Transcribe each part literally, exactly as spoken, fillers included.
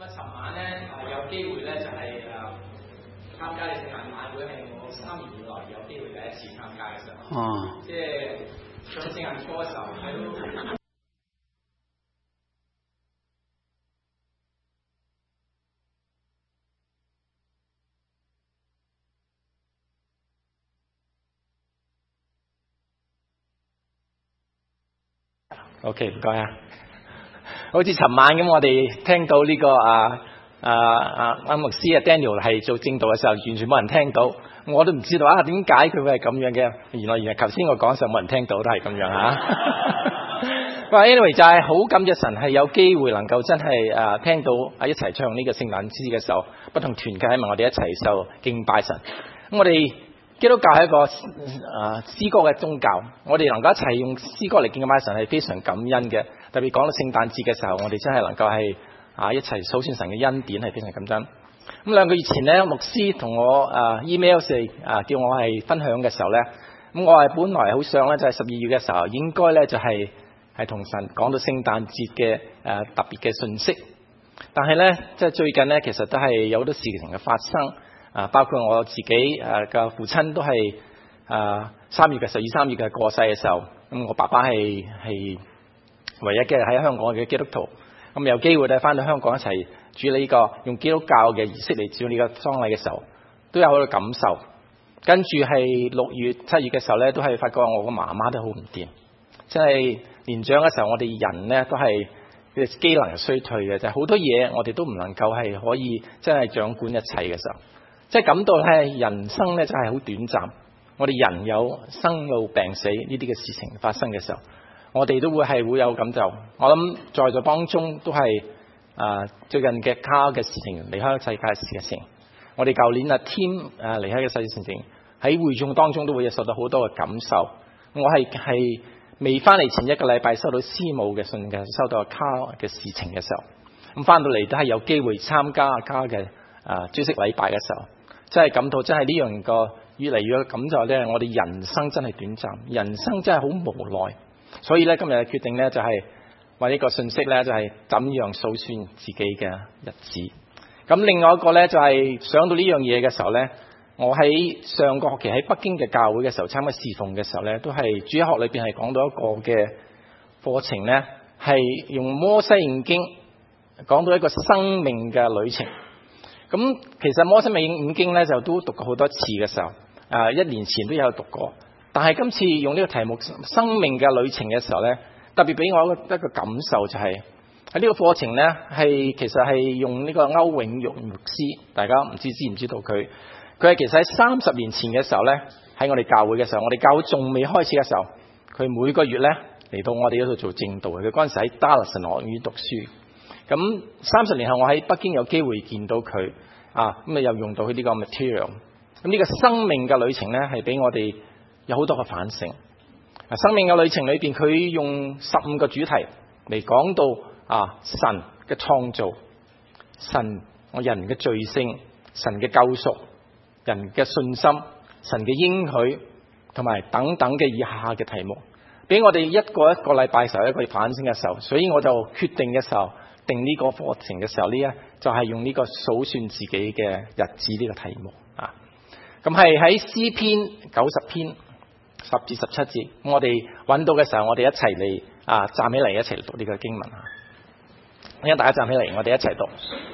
尋晚咧誒有機會咧就係誒參加嘅聖誕晚會係我三年以來有機會第一次參加嘅時候。哦。即係上聖誕初嘅時候喺度。OK， 唔該啊。好似尋晚咁，我哋聽到呢、這個啊啊啊阿牧師啊 Daniel 係做正道嘅時候，完全冇人聽到，我都唔知道啊點解佢會係咁樣嘅。原來原來頭先我講嘅時候冇人聽到，都係咁樣嚇。不過 anyway 就係好感謝神係有機會能夠真係啊聽到啊一齊唱呢個聖誕詩嘅時候，不同團契喺埋我哋一齊受敬拜神。咁我哋基督教係一個啊詩歌嘅宗教，我哋能夠一齊用詩歌嚟敬拜神係非常感恩嘅。特別講到聖誕節嘅時候，我哋真係能夠係啊一齊數算神嘅恩典係非常感恩。咁兩個月前呢，牧師同我啊 email 嚟啊叫我係分享嘅時候呢，咁我係本來好想呢，就係十二月嘅時候應該呢，就係係同神講到聖誕節嘅誒特別嘅信息，但係呢，即係最近呢，其實都係有好多事情嘅發生。啊，包括我自己誒嘅父親都係誒三月嘅十二三月嘅過世嘅時候，咁我爸爸係係唯一嘅喺香港嘅基督徒，咁有機會咧翻到香港一齊處理呢個用基督教嘅儀式嚟處理呢個喪禮嘅時候，都有好多感受。跟住係六月七月嘅時候咧，都係發覺我個媽媽都好唔掂，即係年長嘅時候，我哋人咧都係嘅機能衰退嘅，就係好多嘢我哋都唔能夠係可以真係掌管一切嘅時候。即係感到咧，人生咧真係好短暫。我哋人有生老病死呢啲嘅事情發生嘅時候，我哋都會係會有感受。我諗在座當中都係啊、呃、最近嘅卡嘅事情，離開世界嘅事情。我哋舊年啊 team 啊離開嘅世界事情，喺會眾當中都會受到好多嘅感受。我係係未翻嚟前一個禮拜收到師母嘅信嘅，收到卡嘅事情嘅時候，咁翻到嚟都係有機會參加卡嘅啊主席禮拜嘅時候。真係感到真係呢樣個越嚟越感受咧，我哋人生真係短暫，人生真係好無奈。所以咧今日嘅決定咧就係為呢個信息咧就係怎樣數算自己嘅日子。咁另外一個咧就係想到呢樣嘢嘅時候咧，我喺上個學期喺北京嘅教會嘅時候參加侍奉嘅時候咧，都係主日學裏邊係講到一個嘅課程咧，係用摩西五經講到一個生命嘅旅程。咁其實摩西五經咧就都讀過好多次嘅時候，誒一年前都有讀過，但係今次用呢個題目生命嘅旅程嘅時候咧，特別俾我一個一個感受就係喺呢個課程咧係其實係用呢個歐永玉牧師，大家唔知知唔知道佢？佢係其實喺三十年前嘅時候咧，喺我哋教會嘅時候，我哋教會仲未開始嘅時候，佢每個月咧嚟到我哋嗰度做正道嘅。佢嗰陣時喺 Dallas 學院讀書。咁三十年後，我喺北京有機會見到佢啊，咁啊又用到佢呢個 material。咁呢個生命嘅旅程咧，係俾我哋有好多嘅反省。啊，生命嘅旅程裏邊，佢用十五個主題嚟講到啊神嘅創造、神我人嘅罪性、神嘅救贖、人嘅信心、神嘅應許，同埋等等嘅以下嘅題目，俾我哋一個一個禮拜時候一個反省嘅時候，所以我就決定嘅時候。定呢個課程嘅時候呢，就係、是、用呢個數算自己嘅日子呢個題目啊。咁係喺詩篇九十篇十至十七節，我哋揾到嘅時候，我哋一齊嚟啊站起嚟一齊讀呢個經文啊。而家大家站起嚟，我哋一齊讀。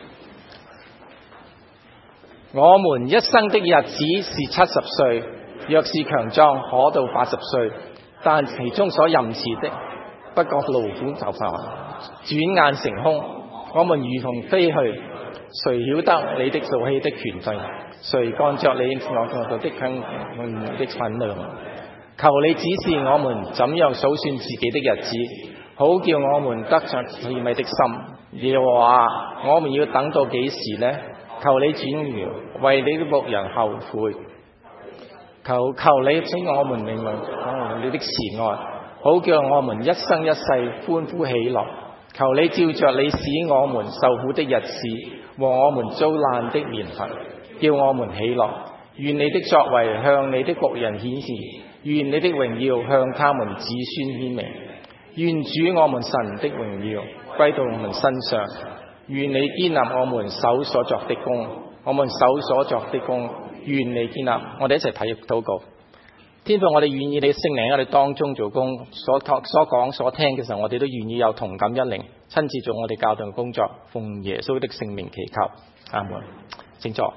我們一生的日子是七十歲，若是強壯，可到八十歲，但其中所任事的，不過勞苦就快。轉眼成空，我們如同飛去，誰曉得你的造氣的權勢？誰幹着你所做的訓的訓量？求你指示我們怎樣數算自己的日子，好叫我們得着慈美的心。耶和華，我們要等到幾時呢？求你轉描，為你的僕人後悔。求求你使我們明白你的慈愛，好叫我們一生一世歡呼喜樂。求你照着你使我們受苦的日子和我們遭難的年份，叫我們喜樂。願你的作為向你的僕人顯示，願你的榮耀向他們子孫顯明。願主我們神的榮耀歸到我們身上。 願你堅立我們手所作的工，我們手所作的工，願你堅立。我哋一齊睇禱告。天父，我哋願意你聖靈喺我哋當中做工，所所講所聽嘅時候，我哋都願意有同感一靈，親自做我哋教導嘅工作，奉耶穌的聖名祈求，阿門。請坐。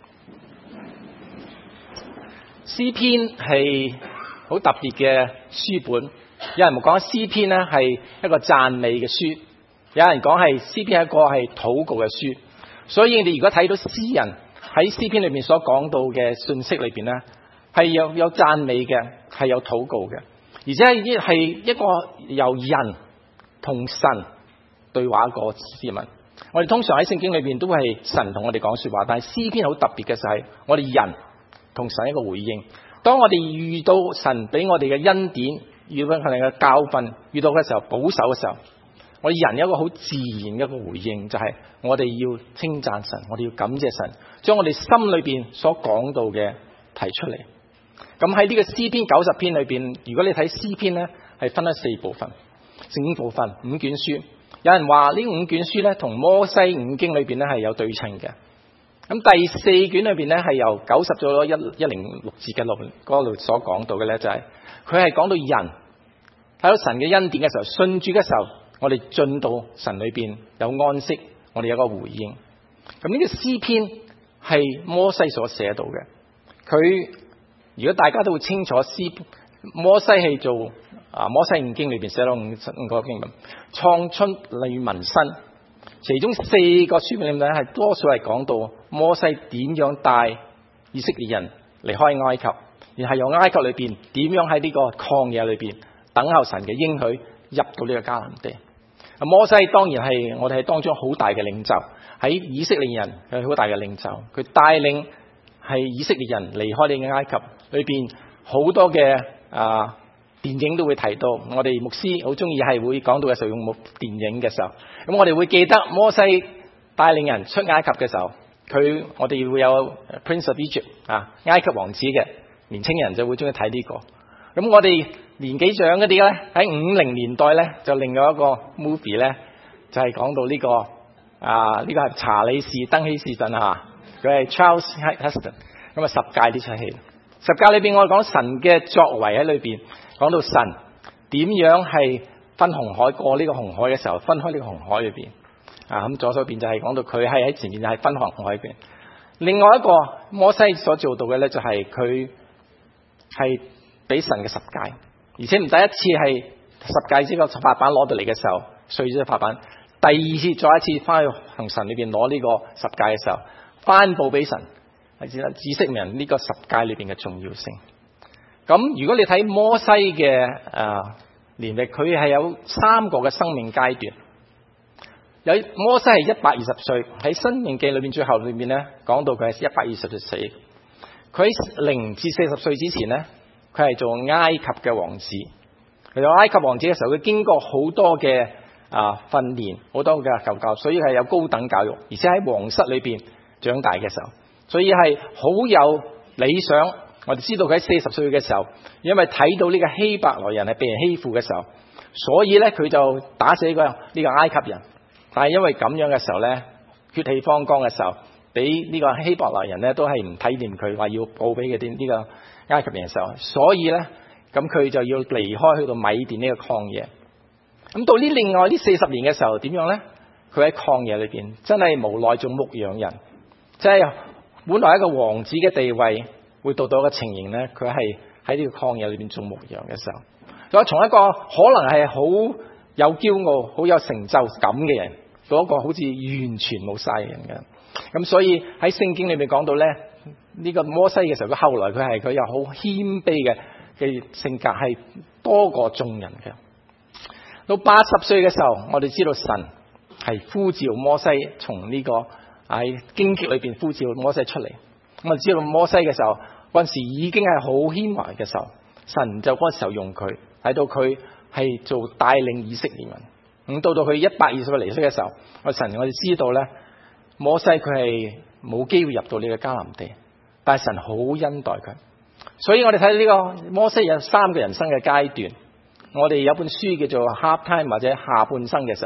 詩篇係好特別嘅書本，有人講詩篇咧係一個讚美嘅書，有人講係詩篇係一個係禱告嘅書。所以你如果睇到詩人喺詩篇裏面所講到嘅信息裏邊咧，係有有讚美嘅，係有禱告嘅，而且係一個由人同神對話個詩文。我哋通常喺聖經裏邊都係神同我哋講說話，但係詩篇好特別嘅就係我哋人同神一個回應。當我哋遇到神俾我哋嘅恩典，遇到佢哋嘅教訓，遇到嘅時候保守嘅時候，我哋人有一個好自然嘅一個回應，就係我哋要稱讚神，我哋要感謝神，將我哋心裏邊所講到嘅提出嚟。咁喺呢個詩篇九十篇裏邊，如果你睇詩篇呢，係分咗四部分，聖經部分五卷書。有人話呢五卷書呢，同摩西五經裏邊呢係有對稱嘅。咁第四卷裏邊呢，係由九十咗一一零六節嘅路嗰度所講到嘅呢，就係佢係講到人睇到神嘅恩典嘅時候，信主嘅時候，我哋進到神裏邊有安息，我哋有個回應。咁呢個詩篇係摩西所寫到嘅，佢。如果大家都會清楚，詩摩西係做啊摩西五經裏邊寫到五五個經文，創出利民申，其中四個書本裏面係多數係講到摩西點樣帶以色列人離開埃及，然後由埃及裏邊點樣喺呢個曠野裏邊等候神嘅應許入到呢個迦南地。摩西當然係我哋係當中好大嘅領袖，喺以色列人係好大嘅領袖，佢帶領係以色列人離開呢個埃及。裏邊好多嘅啊電影都會提到，我哋牧師好中意係會講到嘅時候用木電影嘅時候，咁我哋會記得摩西帶領人出埃及嘅時候，佢我哋會有 Prince of Egypt 啊埃及王子嘅年青人就會中意睇呢個。咁我哋年紀長嗰啲咧喺五零年代咧就另外一個 movie 咧就係、是、講到呢、這個啊呢、這個係查理士登希士頓啊，佢係 Charles Heston， 咁啊十誡呢出戲。十誡裏邊我哋講神嘅作為喺裏邊，講到神點樣係分紅海，過呢個紅海嘅時候分開呢個紅海裏邊啊，咁左手邊就係講到佢係喺前面就係分紅海裏邊。另外一個摩西所做到嘅咧就係佢係俾神嘅十誡，而且唔第一次係十誡呢個法版攞到嚟嘅時候碎咗法版，第二次再一次翻去行神裏邊攞呢個十誡嘅時候翻報俾神。係知啦，知識人呢個十誡裏邊嘅重要性。咁如果你睇摩西嘅誒年歷，佢係有三個嘅生命階段。有摩西係一百二十歲，喺申命記裏邊最後裏面咧講到佢係一百二十歲死。佢喺零至四十歲之前咧，佢係做埃及嘅王子。佢做埃及王子嘅時候，佢經過好多嘅啊訓練，好多嘅求教，所以係有高等教育，而且喺皇室裏邊長大嘅時候。所以係好有理想。我哋知道佢喺四十歲嘅時候，因為睇到呢個希伯來人係被人欺負嘅時候，所以咧佢就打死個呢個埃及人。但係因為咁樣嘅時候咧，血氣方剛嘅時候，俾呢個希伯來人咧都係唔體諒佢，話要報俾佢啲呢個埃及人嘅時候，所以咧咁佢就要離開去到米甸呢個曠野。咁到呢另外呢四十年嘅時候點樣咧？佢喺曠野裏邊真係無奈做牧羊人，即係。本來一個王子嘅地位，會到到一個情形咧，佢係喺呢個曠野裏邊做牧羊嘅時候，所以從一個可能係好有驕傲、好有成就感嘅人，到一個好似完全冇晒人嘅。咁所以喺聖經裏面講到咧，呢、這個摩西嘅時候，佢後來佢係佢有好謙卑嘅嘅性格，係多過眾人嘅。到八十歲嘅時候，我哋知道神係呼召摩西從呢、這個。喺荊棘裏邊呼召摩西出嚟，咁啊知道摩西嘅時候，嗰陣時已經係好謙華嘅時候，神就嗰時候用佢，睇到佢係做帶領以色列民。咁到到佢一百二十歲離世嘅時候，我神我哋知道咧，摩西佢係冇機會入到呢個迦南地，但係神好恩待佢。所以我哋睇呢個摩西有三個人生嘅階段，我哋有本書叫做 Half Time 或者下半生嘅時候，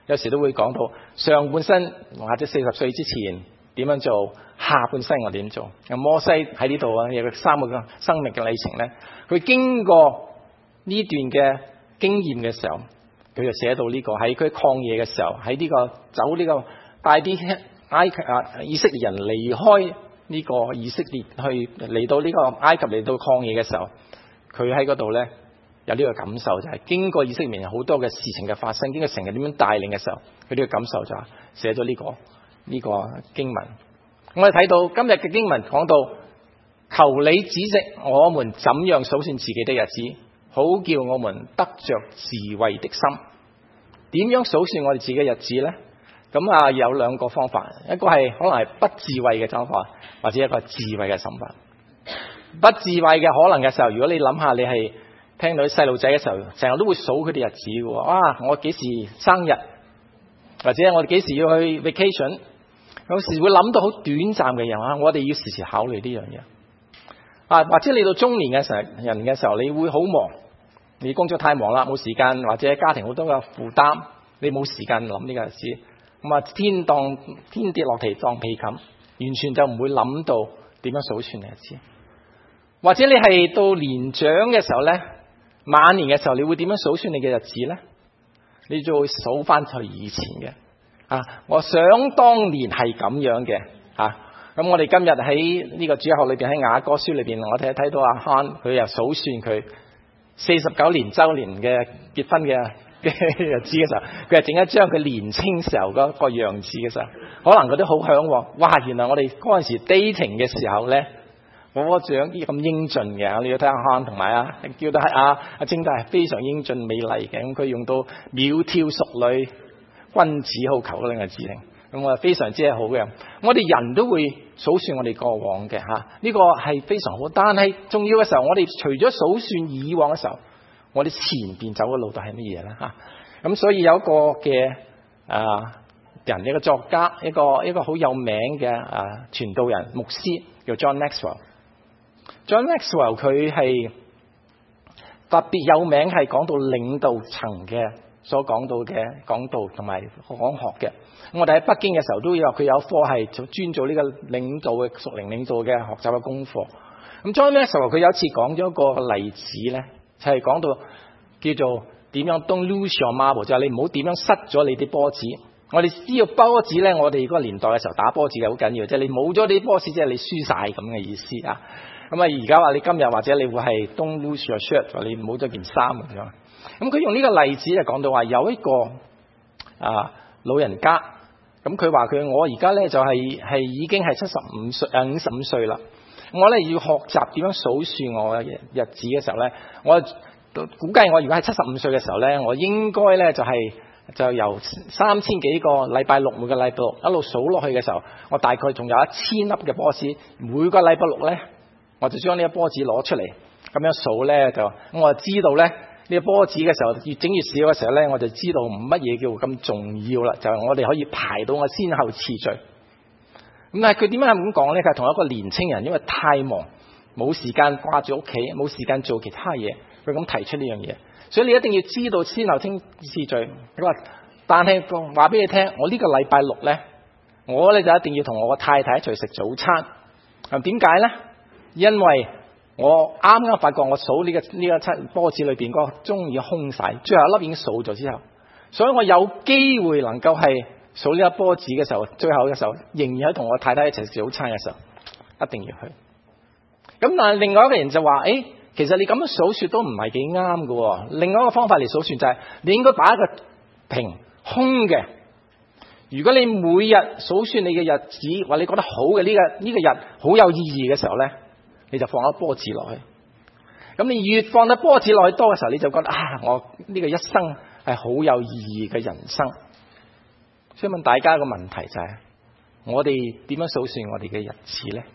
有時都會講到上半身或者四十歲之前點樣做，下半身我點做。摩西喺呢度啊，有三個生命嘅里程咧，佢經過呢段嘅經驗嘅時候，佢就寫到呢、這個喺佢曠野嘅時候，喺呢、這個走呢、這個帶啲埃及啊以色列人離開呢個以色列去嚟到呢個埃及嚟到曠野嘅時候，佢喺嗰度咧有呢個感受，就係、是、經過以色列人好多嘅事情嘅發生，經過成日點樣帶領嘅時候，佢呢個感受就係寫咗呢、這個呢、這個經文。我哋睇到今日嘅經文講到，求你指示我們怎樣數算自己的日子，好叫我們得着智慧的心。點樣數算我哋自己嘅日子呢？咁啊有兩個方法，一個係可能係不智慧嘅方法，或者一個智慧嘅想法。不智慧嘅可能嘅時候，如果你諗下，你係聽到啲細路仔嘅時候，成日都會數佢哋日子嘅喎。啊，我幾時生日，或者我哋幾時要去 vacation， 有時會諗到好短暫嘅嘢啊！我哋要時時考慮呢樣嘢啊。或者你到中年嘅時候人嘅時候，你會好忙，你工作太忙啦，冇時間，或者家庭好多嘅負擔，你冇時間諗呢個日子。咁啊，天當天跌落地當被冚，完全就唔會諗到點樣數算嘅日子。或者你係到年長嘅時候呢，晚年嘅時候，你會點樣數算你嘅日子呢？你就會數翻佢以前嘅啊！我想當年係咁樣嘅啊！咁我哋今日喺呢個主日學裏邊，喺雅歌書裏邊，我哋睇到阿漢佢又數算佢四十九年周年嘅結婚嘅嘅日子嘅時候，佢係整一張佢年青時候嗰個樣子嘅時候，可能佢都好向往。哇！原來我哋嗰陣時 dating 嘅時候呢，我個樣啲咁英俊嘅，你要睇下漢同埋啊，叫得係阿阿晶都係非常英俊美麗嘅。咁佢用到窈窕淑女，君子好逑嗰兩個字令，咁我非常之係好嘅。我哋人都會數算我哋過往嘅嚇，呢、這個係非常好。但係重要嘅時候，我哋除咗數算以往嘅時候，我哋前邊走嘅路都係乜嘢咧嚇？咁所以有一個嘅啊人，一個作家，一個一個好有名嘅啊傳道人牧師叫 John Maxwell。John Maxwell 佢係特別有名，係講到領導層嘅所講到嘅講道同埋講學嘅。我哋喺北京嘅時候都有佢有課係專做呢個領導嘅屬靈領導嘅學習嘅功課。咁 John Maxwell 佢有一次講咗一個例子咧，就係、是、講到叫做點樣 don't lose your marble，就係你唔好點樣失咗你啲波子。我哋知道波子咧，我哋嗰個年代嘅時候打波子嘅好緊要，即係你冇咗啲波子，即係你輸晒咁嘅意思啊。咁啊，而家話你今日或者你會係 don't lose your shirt， 你冇咗件衫咁樣。咁佢用呢個例子就講到話有一個啊老人家，咁佢話佢我而家咧就係、是、係已經係七十五歲誒五十五歲啦。我咧要學習點樣數算我嘅日子嘅時候咧，我估計我如果係七十五歲嘅時候咧，我應該咧就係、是、就由三千幾個禮拜六每個禮拜六一路數落去嘅時候，我大概仲有一千粒嘅波子，每個禮拜六咧。我就將呢個波子攞出嚟，咁樣數咧就，我就知道咧呢個波子嘅時候越整越少嘅時候咧，我就知道唔乜嘢叫咁重要啦，就係、是、我哋可以排到我先後次序。咁但係佢點解咁講咧？佢係同一個年青人，因為太忙，冇時間掛住屋企，冇時間做其他嘢，佢咁提出呢樣嘢。所以你一定要知道先後聽次序。佢話，但係話俾你聽，我呢個禮拜六咧，我咧就一定要同我個太太一齊食早餐。咁點解咧？因為我啱啱發覺我數呢、這個呢、這個七波子裏邊嗰個鐘已經空晒，最後一粒已經數咗之後，所以我有機會能夠係數呢粒波子嘅時候，最後嘅時候仍然喺同我太太一齊食早餐嘅時候，一定要去。咁但係另外一個人就話：，誒，其實你咁樣數算都唔係幾啱嘅。另外一個方法嚟數算就係、是，你應該擺一個平空嘅。如果你每日數算你嘅日子，或你覺得好嘅呢、這個呢、這個日好有意義嘅時候咧，你就放一波子落去，咁你越放得波子落去多嘅時候，你就覺得啊，我呢個一生係好有意義嘅人生。所以問大家一個問題就係、是，我哋點樣數算我哋嘅日子咧？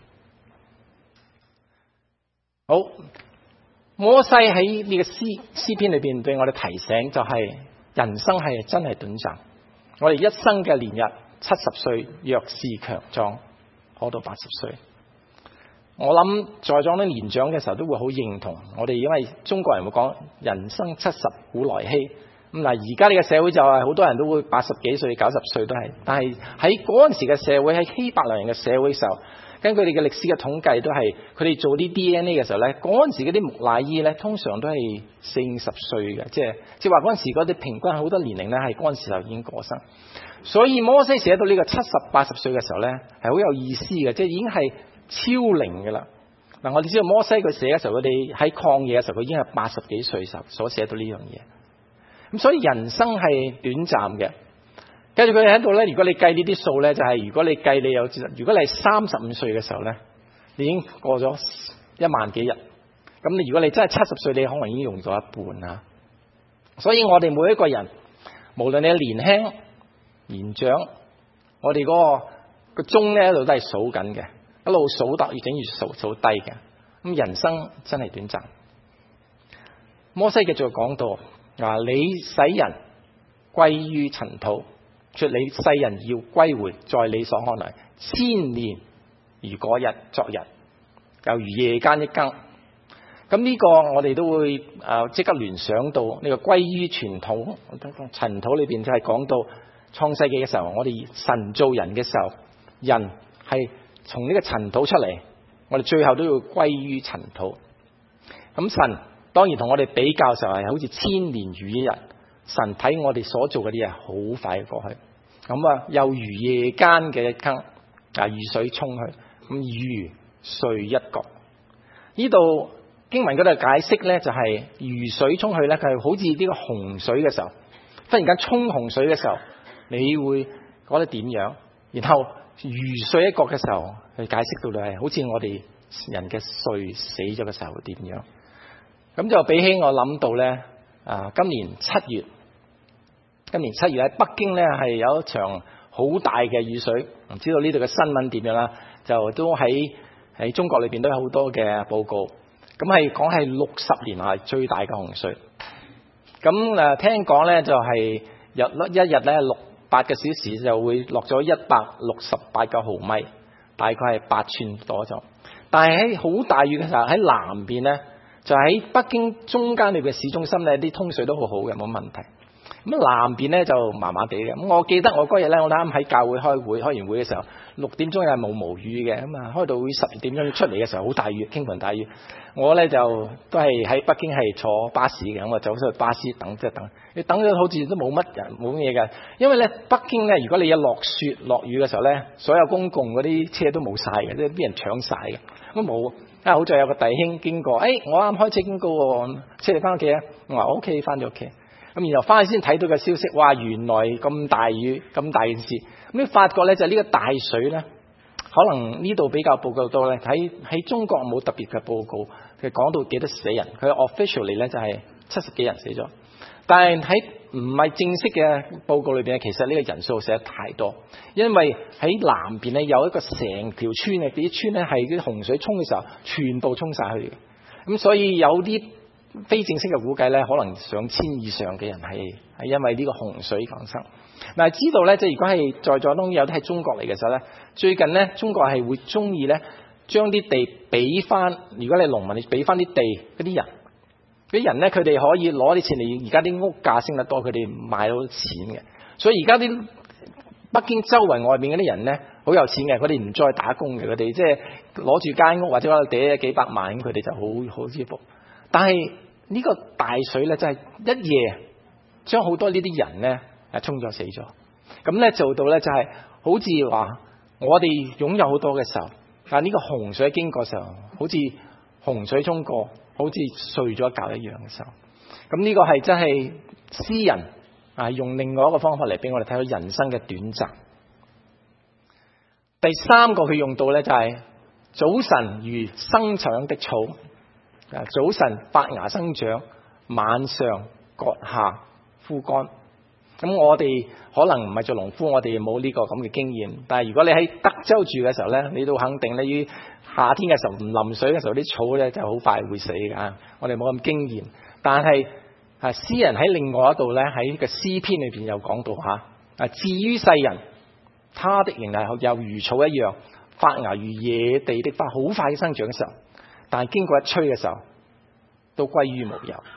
好，摩西喺呢個詩詩篇裏邊對我哋提醒，就係人生係真係短暫。我哋一生嘅年日七十歲，若是強壯，可到八十歲。我諗在座啲年長嘅時候都會好認同我哋，因為中國人會講人生七十古來稀， 咁嗱，而家呢個社會就係好多人都會八十幾歲、九十歲都係，但係喺嗰陣時嘅社會，喺希伯來人嘅社會時候，根據佢哋嘅歷史嘅統計都係，佢哋做啲 D N A 嘅時候咧，嗰陣時嗰啲木乃伊咧，通常都係四五十歲嘅，即係即係話嗰陣時嗰啲平均好多年齡咧，係嗰陣時候已經過身。所以摩西寫到呢個七十八十歲嘅時候咧，係好有意思嘅，即係已經係超齡嘅啦。嗱，我哋知道摩西佢寫嘅時候，佢哋喺曠野嘅時候，佢已經係八十幾歲時候所寫到呢樣嘢。咁所以人生係短暫嘅。跟住佢哋喺度咧，如果你計呢啲數咧，就係、是、如果你計你有，如果你係三十五歲嘅時候咧，你已經過咗一萬幾日。咁你如果你真係七十歲，你可能已經用咗一半啦。所以我哋每一個人，無論你係年輕、年長，我哋嗰、那個個鐘咧一路都係數緊嘅，一路數得越整越數數低嘅。咁人生真係短暫。摩西繼續講到。啊！你使人歸於塵土，說你世人要歸回，在你所看來，千年如嗰日昨日，又如夜間一更。咁呢個我哋都會誒即刻聯想到呢個歸於塵土。塵土裏邊就係講到創世紀嘅時候，我哋神造人嘅時候，人係從呢個塵土出嚟，我哋最後都要歸於塵土。咁神當然同我哋比較嘅時候係好似千年如一日，神睇我哋所做嗰啲嘢好快過去，咁啊又如夜間嘅一更，啊如水沖去，咁如睡一覺。呢度經文嗰度解釋咧，就係如水沖去咧，佢係好似呢個洪水嘅時候，忽然間沖洪水嘅時候，你會覺得點樣？然後如睡一覺嘅時候，佢解釋到咧係好似我哋人嘅睡死咗嘅時候點樣？咁就比起我諗到咧，啊，今年七月，今年七月喺北京咧係有一場好大嘅雨水，唔知道呢度嘅新聞點樣啦，就都喺喺中國裏邊都有好多嘅報告，咁係講係六十年來最大嘅洪水。咁誒聽講咧就係日一日咧六八個小時就會落咗一百六十八個毫米，大概係八寸多咗。但係喺好大雨嘅時候喺南邊咧。就喺北京中間裏邊市中心咧，啲通水都好好嘅，冇問題。咁南邊咧就麻麻地嘅。咁我記得我嗰日咧，我啱喺教會開會，開完會嘅時候，六點鐘又係毛毛雨嘅，咁啊開到會十二點鐘出嚟嘅時候，好大雨，傾盆大雨。我咧就都係喺北京係坐巴士嘅，咁啊走出去巴士等，即係等。你等咗好似都冇乜人，冇乜嘢嘅。因為咧北京咧，如果你一落雪落雨嘅時候咧，所有公共嗰啲車都冇晒嘅，即係啲人搶晒嘅，咁冇。啊！好在有個弟兄經過，誒、哎，我啱開車經過喎，車你翻屋企啊！我話 O K， 翻咗屋企。咁然後翻去先睇到嘅消息，哇！原來咁大雨，咁大件事。咁你發覺咧就呢、是、個大水咧，可能呢度比較報告多咧。喺喺中國冇特別嘅報告，佢講到幾多死人，佢 officially 咧就係七十幾人死咗。但係喺唔係正式嘅報告裏邊，其實呢個人數寫得太多，因為喺南邊咧有一個成條村嘅啲村咧係啲洪水沖嘅時候，全部沖晒去嘅。咁所以有啲非正式嘅估計咧，可能上千以上嘅人係係因為呢個洪水降生。嗱，知道咧，即係如果係在座當中有啲係中國嚟嘅時候咧，最近咧中國係會中意咧將啲地俾翻，如果你農民，你俾翻啲地嗰啲人。啲人咧，佢哋可以攞啲錢嚟。而家啲屋價升得多，佢哋買到錢嘅。所以而家啲北京周圍外面嗰啲人咧，好有錢嘅，佢哋唔再打工嘅，佢哋即係攞住間屋或者攞地幾百萬，咁佢哋就好好舒服。但係呢個大水咧，真係一夜將好多呢啲人咧誒沖咗死咗。咁咧做到咧就係好似話我哋擁有好多嘅時候，但係呢個洪水經過嘅時候，好似洪水沖過。好似睡咗一覺一樣嘅時候，咁呢個係真係詩人啊，用另外一個方法嚟俾我哋睇到人生嘅短暫。第三個佢用到咧就係、是、早晨如生長的草，啊早晨發芽生長，晚上割下枯乾。咁我哋可能唔係做農夫，我哋冇呢個咁嘅經驗。但係如果你喺德州住嘅時候咧，你都肯定咧，於夏天嘅時候唔淋水嘅時候，啲草咧就好快會死㗎。我哋冇咁經驗，但係啊，詩人喺另外一度咧，喺個詩篇裏邊有講到嚇啊，至於世人，他的仍係又如草一樣，發芽如野地的花，好快生長嘅時候，但係經過一吹嘅時候，都歸於無有。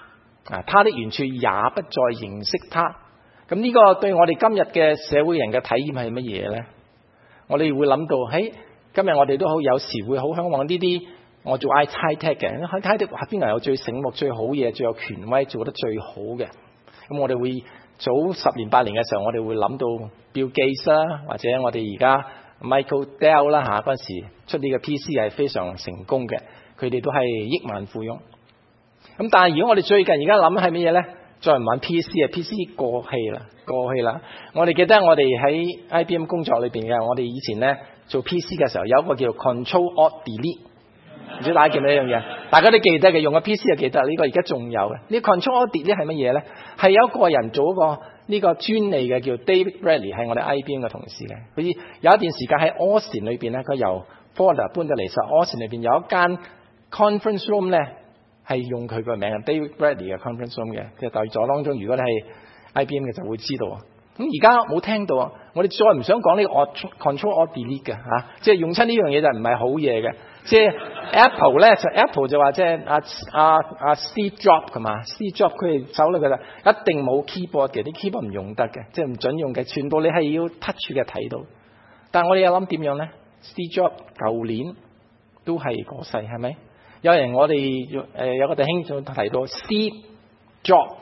啊，他的原處也不再認識他。咁呢個對我哋今日嘅社會人嘅體驗係乜嘢呢？我哋會諗到，喺今日我哋都好有時會好向往呢啲，我做 I T tech 嘅，喺 I T tech 邊個有最醒目、最好嘢、最有權威、做得最好嘅？咁我哋會早十年八年嘅時候，我哋會諗到 Bill Gates 啦，或者我哋而家 Michael Dell 啦嚇，嗰陣時出呢個 P C 係非常成功嘅，佢哋都係億萬富翁。咁但係如果我哋最近而家諗係乜嘢咧？再唔玩 P C 啊 ，P C 過氣啦，過氣啦。我哋記得我哋喺 I B M 工作裏邊嘅，我哋以前咧做 P C 嘅時候有一個叫 Control Alt Delete， 唔知大家記唔記得呢樣嘢？大家都記得嘅，用個 P C 就記得。呢個而家仲有嘅。呢個 Control Alt Delete 係乜嘢咧？係有一個人做一個呢個專利嘅，叫 David Bradley， 係我哋 I B M 嘅同事嘅。佢有一段時間喺 Austin 裏邊咧，佢由 Florida 搬到嚟實 Austin 裏邊有一間 conference room 咧。係用佢個名 David Bradley 嘅 conference room 嘅，其實在座當中，如果你係 I B M 嘅就會知道啊。咁而家冇聽到啊，我哋再唔想講呢個 Control Alt Delete 嘅嚇，即係用親呢樣嘢就唔係好嘢嘅。即係 Apple 咧，就 Apple 就話即係阿阿阿 Steve Jobs 係嘛 ，Steve Jobs 佢哋手裏嘅就一定冇 keyboard 嘅，啲 keyboard 唔用得嘅，即係唔準用嘅，全部你係要 touch 嘅睇到。但係我哋又諗點樣咧 ？Steve Jobs 舊年都係過世，係咪？有人我哋誒有個弟兄就提到 Steve Job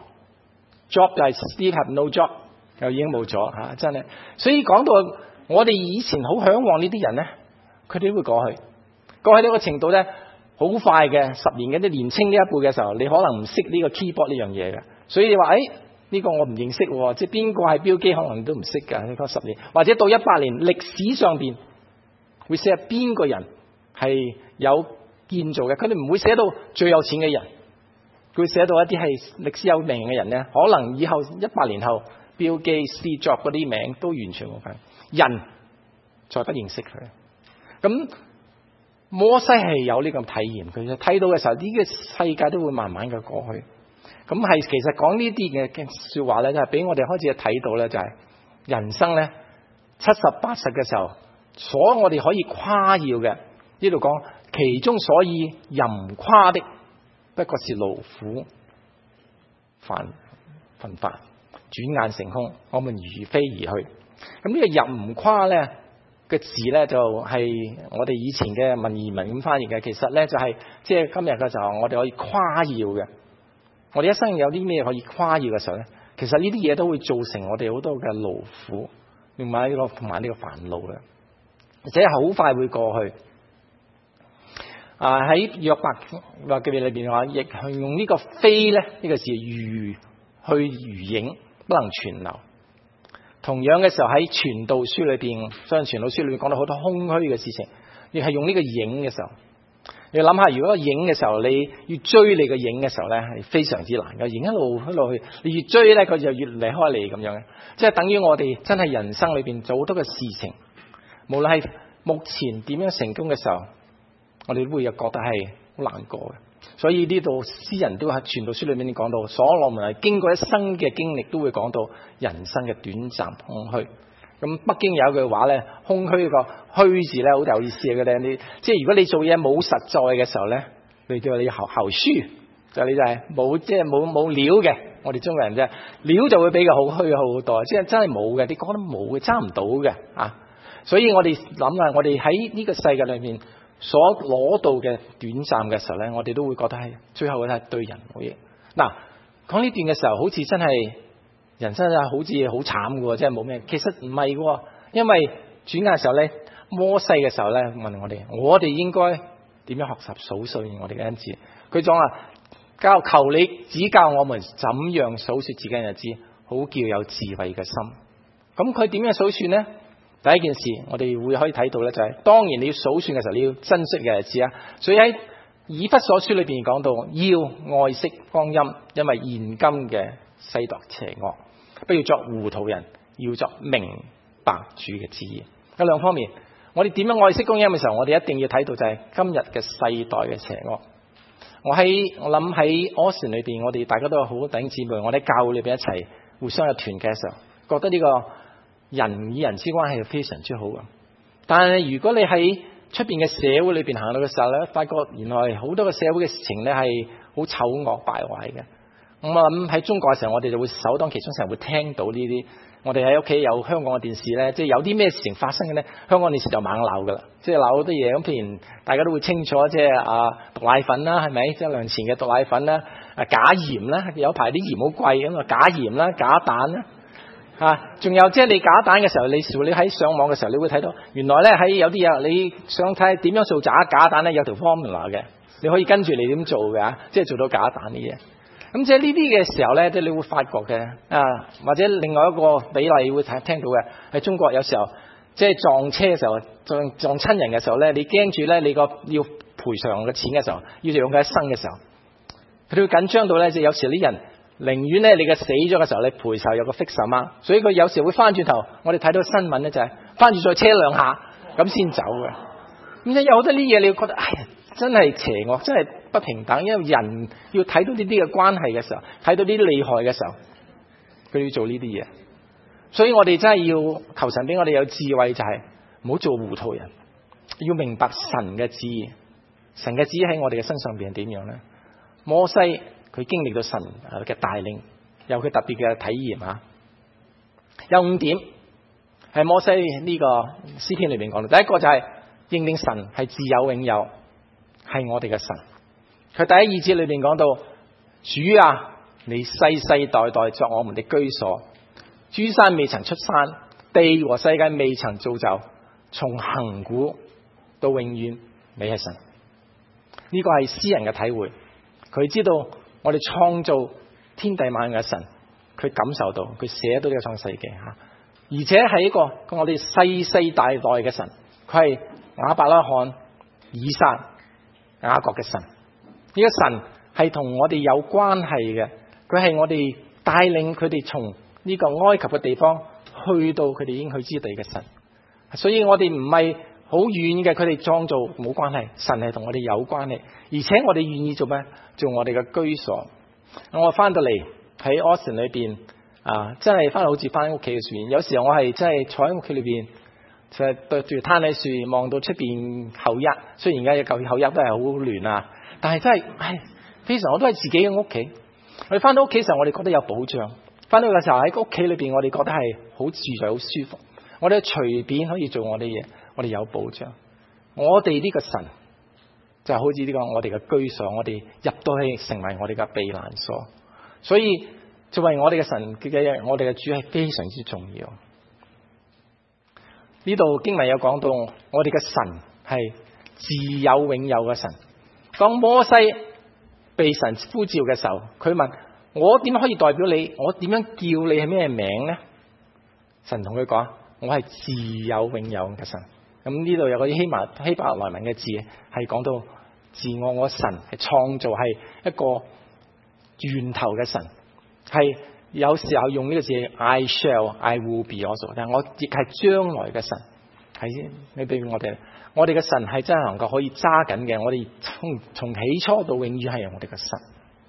Job 就係 Steve have no job 又已經冇咗嚇，真係。所以講到我哋以前好向往呢啲人咧，佢哋都會過去。過去呢個程度咧，好快嘅。十年嘅啲年青呢一輩嘅時候，你可能唔識呢個 keyboard 呢樣嘢嘅。所以你話誒呢個我唔認識喎，即係邊個係標機，可能你都唔識㗎。呢個十年或者到一百年歷史上邊會寫下邊個人係有建造嘅，佢哋唔會寫到最有錢嘅人，佢會寫到一啲係歷史有名嘅人咧。可能以後一百年後，Bill Gates、Steve Jobs 嗰啲名都完全冇份，人再不認識佢。咁摩西係有呢個體驗，佢睇到嘅時候，呢個世界都會慢慢嘅過去。咁係其實講呢啲嘅説話咧，就係俾我哋開始睇到咧，就係人生咧七十八十嘅時候，所我哋可以誇耀嘅呢度講。其中所以淫誇的，不過是勞苦犯奮發，轉眼成空，我們如飛而去。咁呢個淫誇咧嘅字咧，就係、是、我哋以前嘅文言文咁翻譯嘅。其實咧就係即係今日嘅時候，我哋可以誇耀嘅。我哋一生有啲咩可以誇耀嘅時候咧，其實呢啲嘢都會造成我哋好多嘅勞苦，同埋呢個同埋呢個煩惱嘅，而且好快會過去。啊！喺約伯話嘅裏邊話，亦係用呢個飛咧，呢、這個字如去如影，不能存留。同樣嘅時候喺傳道書裏邊，所以傳道書裏面講到好多空虛嘅事情，亦係用呢個影嘅時候。你諗下，如果影嘅時候，你要追你個影嘅時候咧，係非常之難嘅。影一路一路去，你越追咧，佢就越離開你咁樣嘅。即係等於我哋真係人生裏邊做好多嘅事情，無論係目前點樣成功嘅時候，我哋都會有覺得係好難過嘅。所以呢度詩人都喺傳道書裏面講到，所羅門係經過一生嘅經歷，都會講到人生嘅短暫空虛。咁北京有一句話咧，空虛個虛字咧好有意思嘅咧。你即係如果你做嘢冇實在嘅時候咧，你叫你後後書，就你就係冇即係冇冇料嘅。我哋中國人啫，料就會比較好虛好多，即係真係冇嘅，你覺得冇嘅，揸唔到嘅啊。所以我哋諗下，我哋喺呢個世界裏面所攞到嘅短暫嘅時候咧，我哋都會覺得係最後係對人冇嘢。嗱，講呢段嘅時候，好似真係人生啊，好似好慘嘅，即係冇咩。其實唔係嘅，因為轉眼嘅時候咧，摩西嘅時候咧問我哋，我哋應該點樣學習數算我哋嘅恩賜？佢講啊，教求你指教我們怎樣數算自己嘅日子，好叫有智慧嘅心。咁佢點樣數算呢？第一件事，我哋會可以睇到咧，就係、是、當然你要數算嘅時候，你要珍惜嘅日子啊。所以喺以弗所書裏邊講到，要愛惜光陰，因為現今嘅世代邪惡，不要作糊塗人，要作明白主嘅旨意。有兩方面，我哋點樣愛惜光陰嘅時候，我哋一定要睇到就係今日嘅世代嘅邪惡。我喺我諗喺 Austin 裏邊，我哋大家都有好多弟兄姊妹，我哋喺教會裏邊一齊互相有團結嘅時候，覺得呢、這個人與人之關係非常之好嘅。但係如果你喺出邊嘅社會裏邊行到嘅時候咧，發覺原來好多嘅社會嘅事情咧係好醜惡敗壞嘅。 咁我諗喺中國嘅時候，我哋就會首當其衝成日會聽到呢啲。我哋喺屋企有香港嘅電視咧，即係有啲咩事情發生嘅咧，香港電視就猛鬧噶啦，即係鬧好多嘢。咁譬如大家都會清楚，即係啊毒奶粉啦，係咪？即係兩年前嘅毒奶粉啦，啊假鹽啦，有排啲鹽好貴咁啊，假鹽啦，假蛋啦，啊，仲有即係你假蛋嘅時候，你你喺上網嘅時候，你會睇到原來咧喺有啲嘢，你想睇點樣做假假蛋咧，有條 formula 嘅，你可以跟住你點做嘅，即係做到假蛋嘅嘢。咁即係呢啲嘅時候咧，即係你會發覺嘅啊，或者另外一個比例會睇聽到嘅，喺中國有時候即係撞車嘅時候，撞撞親人嘅時候咧，你驚住咧你個要賠償嘅錢嘅時候，要用佢一生嘅時候，佢哋會緊張到咧，即係有時啲人寧願咧你嘅死咗嘅時候，你賠償有個 fix amount，所以佢有時會翻轉頭，我哋睇到新聞咧就係翻轉再車兩下咁先走嘅。咁即係有好多啲嘢，你會覺得哎呀真係邪惡，真係不平等，因為人要睇到呢啲嘅關係嘅時候，睇到呢啲厲害嘅時候，佢要做呢啲嘢。所以我哋真係要求神俾我哋有智慧，就係唔好做糊塗人，要明白神嘅旨意。神嘅旨意喺我哋嘅身上邊係點樣咧？摩西佢經歷到神嘅帶領，有佢特別嘅體驗啊。有五點係摩西呢個詩篇裏邊講到，第一個就係認定神係自有永有，係我哋嘅神。佢第一二節裏邊講到，主啊，你世世代代作我們的居所，諸山未曾出山，地和世界未曾造就，從亙古到永遠，你係神。呢、這個係詩人嘅體會，佢知道我哋創造天地萬物嘅神，佢感受到，佢寫到呢個創世記吓，而且係一個我哋世世代代嘅神，佢係亞伯拉罕、以撒、雅各嘅神。呢、這個神係同我哋有關係嘅，佢係我哋帶領佢哋從呢個埃及嘅地方去到佢哋應許之地嘅神。所以我哋唔係好遠嘅，佢哋創造冇關係，神係同我哋有關係，而且我哋願意做咩？做我哋嘅居所。我翻到嚟喺 Austin 裏邊啊，真係翻到好似翻屋企嘅船。有時候我係真係坐喺屋企裏邊，就係對住攤喺樹，望到出邊後一。雖然而家嘅舊後一都係好亂啊，但係真係唉，非常我都係自己嘅屋企。我哋翻到屋企嘅時候，我哋覺得有保障。翻到嘅時候喺屋企裏邊，我哋覺得係好自在、好舒服。我哋隨便可以做我哋嘢，我哋有保障。我哋呢個神就好似呢個我哋嘅居所，我哋入到去成為我哋嘅避難所。所以作為我哋嘅神嘅，我哋嘅主係非常之重要。呢度經文有講到，我哋嘅神係自有永有嘅神。當摩西被神呼召嘅時候，佢問我點可以代表你？我點樣叫你係咩名呢？神同佢講，我係自有永有嘅神。咁呢度有個希伯希伯來文嘅字，係講到自我我神係創造，係一個源頭嘅神。係有時候用呢個字 I shall I will be also，但係我亦係將來嘅神。係你俾我哋，我哋嘅神係真係能夠可以揸緊嘅。我哋從從起初到永遠係我哋嘅神。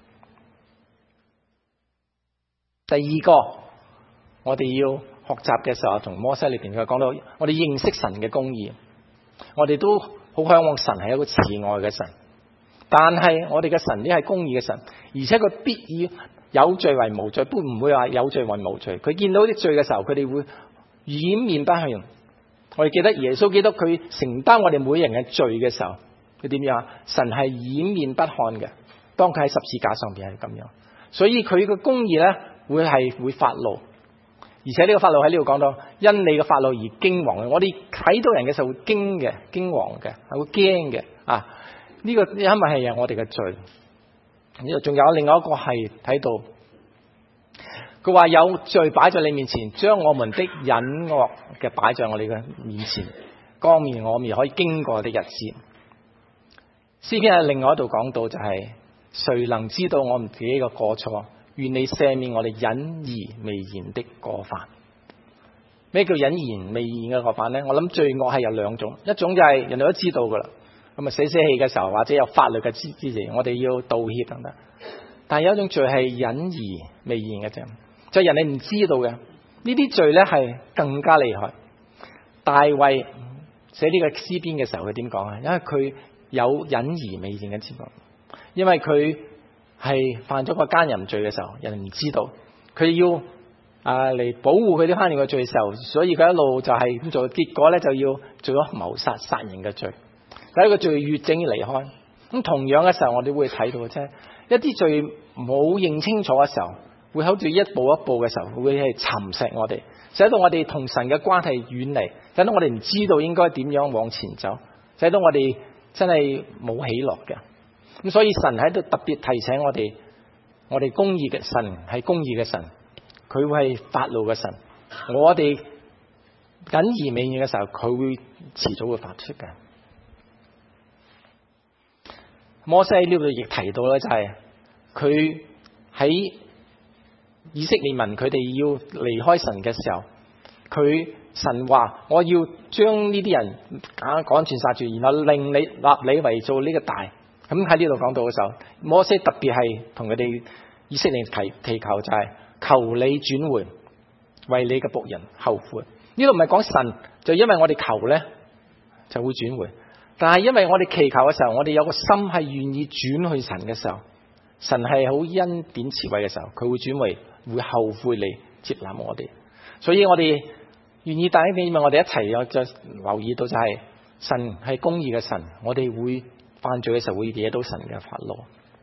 第二個我哋要學習嘅時候，從摩西裏邊佢講到，我哋認識神嘅公義，我哋都好向往神係一個慈愛嘅神。但係我哋嘅神呢係公義嘅神，而且佢必以有罪為無罪，都唔會話有罪為無罪。佢見到啲罪嘅時候，佢哋會掩面不向。我哋記得耶穌基督佢承擔我哋每人嘅罪嘅時候，佢點樣？神係掩面不看嘅。當佢喺十字架上邊係咁樣，所以佢嘅公義咧會係會發怒。而且呢個法老喺呢度講到，因你嘅法老而驚惶嘅。我哋睇到人嘅時候會驚嘅，驚惶嘅，係會驚嘅啊！呢、這個因為係我哋嘅罪。呢度仲有另外一個係睇到，佢話有罪擺在你面前，將我們的隱惡嘅擺在我哋嘅面前，光明我們可以經過的日子。詩篇喺另外一度講到就係、是，誰能知道我們自己嘅過錯？願你赦免我哋隱而未言的過犯。咩叫隱而未言嘅過犯呢？我諗罪惡係有兩種，一種就係人哋都知道噶啦，咁啊死死氣嘅時候或者有法律嘅支持，我哋要道歉等等。但係有一種罪係隱而未言嘅啫，就係人哋唔知道嘅。呢啲罪咧係更加厲害。大衛寫呢個詩篇嘅時候，佢點講啊？因為佢有隱而未言嘅情況，因為佢係犯咗個奸淫罪嘅時候，人唔知道，佢要啊嚟保護佢啲奸淫嘅罪嘅時候，所以佢一路就係咁做，結果咧就要做咗謀殺殺人嘅罪。第一個罪越整越離開。咁同樣嘅時候，我哋會睇到嘅啫，一啲罪冇認清楚嘅時候，會好似一步一步嘅時候，會係蠶食我哋，使到我哋同神嘅關係遠離，使到我哋唔知道應該點樣往前走，使到我哋真係冇喜樂嘅。咁所以神喺度特別提醒我哋，我哋公義嘅神係公義嘅神，佢會係發怒嘅神。我哋謹而未遠嘅時候，佢會遲早會發出嘅。摩西喺呢度亦提到咧，就係佢喺以色列民佢哋要離開神嘅時候，佢神話我要將呢啲人啊趕盡殺絕，然後令你立你為做呢個大。咁喺呢度講到嘅時候，摩西特別係同佢哋以色列祈祈求，就係求你轉回，為你嘅僕人後悔。呢度唔係講神，就因為我哋求咧就會轉回。但係因為我哋祈求嘅時候，我哋有個心係願意轉去神嘅時候，神係好恩典慈惠嘅時候，佢會轉為會後悔嚟接納我哋。所以我哋願意帶一點，因為我哋一齊有就留意到就係、是、神係公義嘅神，我哋會犯罪嘅時候會惹到神嘅發怒。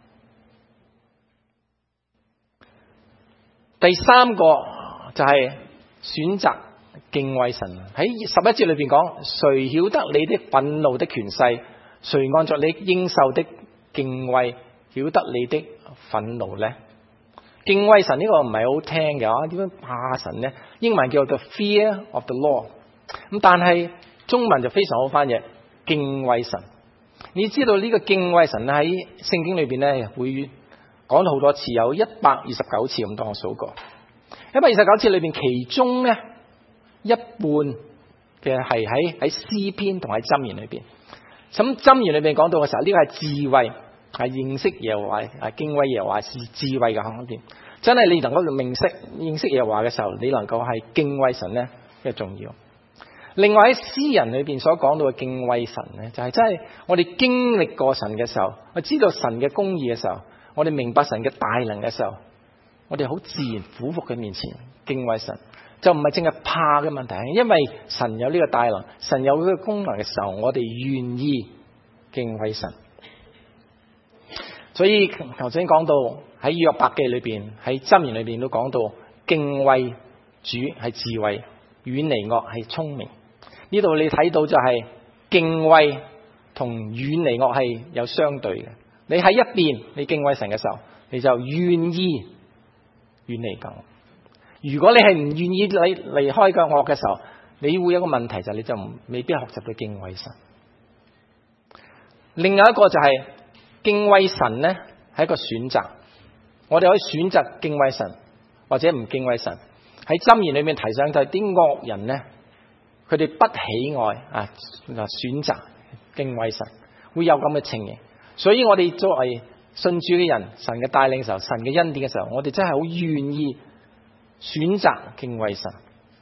第三個就係選擇敬畏神。喺十一節裏邊講，誰曉得你的憤怒的權勢？誰按着你應受的敬畏曉得你的憤怒呢？敬畏神呢個唔係好聽嘅啊，點樣怕神呢？英文叫做 The Fear of the Lord。咁但係中文就非常好翻譯，敬畏神。你知道呢個敬畏神喺聖經裏邊咧會講到好多次，有一百二十九次咁多，我數過。一百二十九次裏邊，其中咧一半嘅係喺喺詩篇同喺箴言裏邊。咁箴言裏邊講到嘅時候，呢、這個係智慧，係認識耶和華，係敬畏耶和華是智慧嘅行點。真係你能夠明識認識耶和華嘅時候，你能夠係敬畏神咧嘅重要。另外喺詩人裏邊所講到嘅敬畏神咧，就係、是、真係我哋經歷過神嘅時候，我知道神嘅公義嘅時候，我哋明白神嘅大能嘅時候，我哋好自然俯伏佢面前敬畏神，就唔係淨係怕嘅問題，因為神有呢個大能，神有呢個功能嘅時候，我哋願意敬畏神。所以頭先講到喺約伯記裏邊，喺箴言裏邊都講到敬畏主係智慧，遠離惡係聰明。呢度你睇到就係敬畏同遠離惡係有相對嘅。你喺一邊你敬畏神嘅時候，你就願意遠離惡。如果你係唔願意離離開個惡嘅時候，你會有一個問題，就係你就未必學習到敬畏神。另外一個就係、是、敬畏神呢係一個選擇，我哋可以選擇敬畏神或者唔敬畏神。喺箴言裏面提醒就係啲惡人呢，佢哋不喜愛啊，選擇敬畏神，會有咁嘅情形。所以我哋作為信主嘅人，神嘅帶領嘅時候，神嘅恩典嘅時候，我哋真係好願意選擇敬畏神。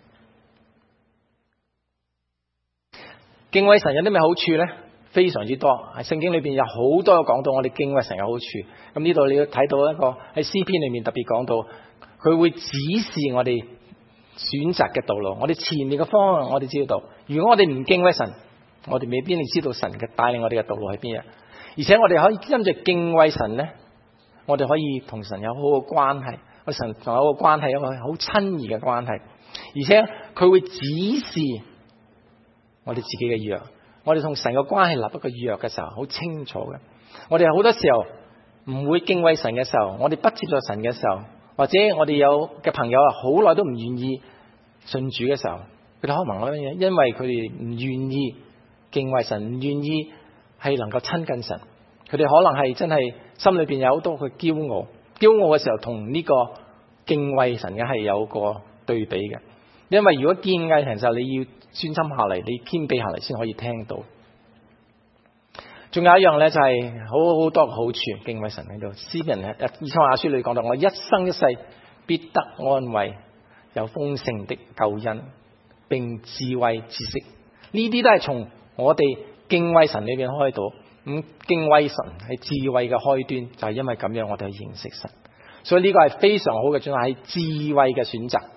敬畏神有啲咩好處呢？非常之多，喺聖經裏邊有好多講到我哋敬畏神嘅好處。咁呢度你要睇到一個喺詩篇裏面特別講到，佢會指示我哋選擇嘅道路，我哋前面嘅方向我哋知道。如果我哋唔敬畏神，我哋未必你知道神嘅帶領我哋嘅道路喺邊啊。而且我哋可以因着敬畏神呢，我哋可以同神有好好嘅關係，我神同有個關係，一個好親密嘅關係。而且佢會指示我哋自己嘅約，我哋同神嘅關係立一個約嘅時候，好清楚嘅。我哋好多時候唔會敬畏神嘅時候，我哋不接受神嘅時候，或者我哋有嘅朋友啊，好耐都唔願意信主嘅時候，佢哋可能諗嘢，因為佢哋唔願意敬畏神，唔願意係能夠親近神，佢哋可能係真係心裏邊有好多嘅驕傲，驕傲嘅時候同呢個敬畏神嘅係有個對比嘅。因為如果敬畏神嘅時候，你要專心下嚟，你謙卑下嚟先可以聽到。仲有一樣咧，就係好好多嘅好處，敬畏神喺度。詩人咧，以賽亞書裏講到，我一生一世必得安慰，有豐盛的救恩，並智慧知識。呢啲都係從我哋敬畏神裏邊開到。 咁敬畏神係智慧嘅開端，就係因為咁樣我哋去認識神。所以呢個係非常好嘅選擇，係智慧嘅選擇。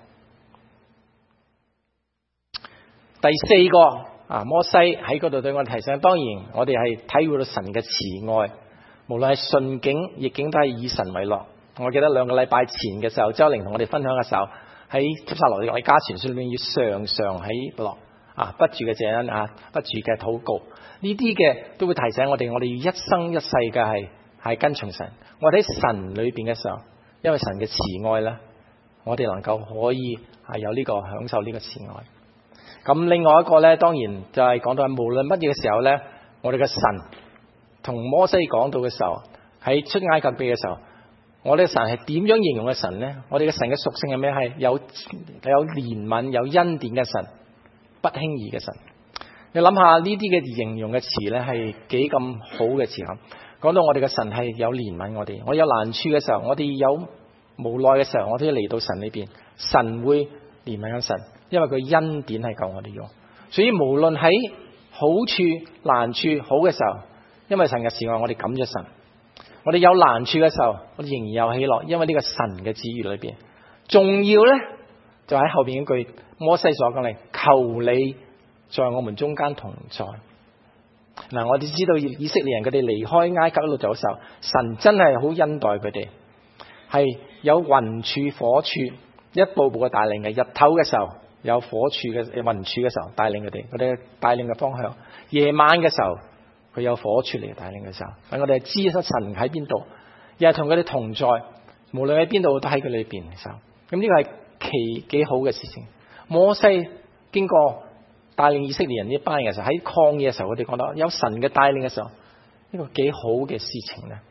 第四個啊，摩西喺嗰度對我哋提醒，當然我哋係體會到神嘅慈愛，無論係順境逆境都係以神為樂。我記得兩個禮拜前嘅時候，周玲同我哋分享嘅時候，喺帖撒羅尼迦前書裏面要常常喺樂啊，不住嘅謝恩啊，不住嘅禱告，呢啲嘅都會提醒我哋，我哋要一生一世嘅係係跟從神。我哋喺神裏邊嘅時候，因為神嘅慈愛咧，我哋能夠可以係有呢個享受呢個慈愛。咁另外一個咧，當然就係講到無論乜嘢嘅時候咧，我哋嘅神同摩西講到嘅時候，喺出埃及記嘅時候，我哋嘅神係點樣形容嘅神咧？我哋嘅神嘅屬性係咩？係有有憐憫、有恩典嘅神，不輕易嘅神。你諗下呢啲嘅形容嘅詞咧，係幾咁好嘅詞合。講到我哋嘅神係有憐憫我哋，我有難處嘅時候，我哋有無奈嘅時候，我哋要嚟到神裏邊，神會憐憫緊神，因為佢恩典係夠我哋用。所以無論喺好處難處好嘅時候，因為神嘅慈愛，我哋感謝神。我哋有難處嘅時候，我哋仍然有喜樂，因為呢個神嘅旨意裏邊。重要咧就喺後邊一句摩西所講嚟，求你在我們中間同在。嗱，我哋知道以色列人佢哋離開埃及一路走嘅時候，神真係好恩待佢哋，係有雲柱火柱一步步嘅帶領嘅。日頭嘅時候有火柱嘅雲柱嘅時候帶領佢哋，佢哋帶領嘅方向。夜晚嘅時候佢有火柱嚟帶領嘅時候，等我哋知道神喺邊度，又係同佢哋同在，無論喺邊度都喺佢裏邊嘅時候。咁呢個係奇幾好嘅事情。摩西經過帶領以色列人呢班人嘅時候，喺曠野嘅時候，佢哋講到有神嘅帶領嘅時候，呢個幾好嘅事情咧。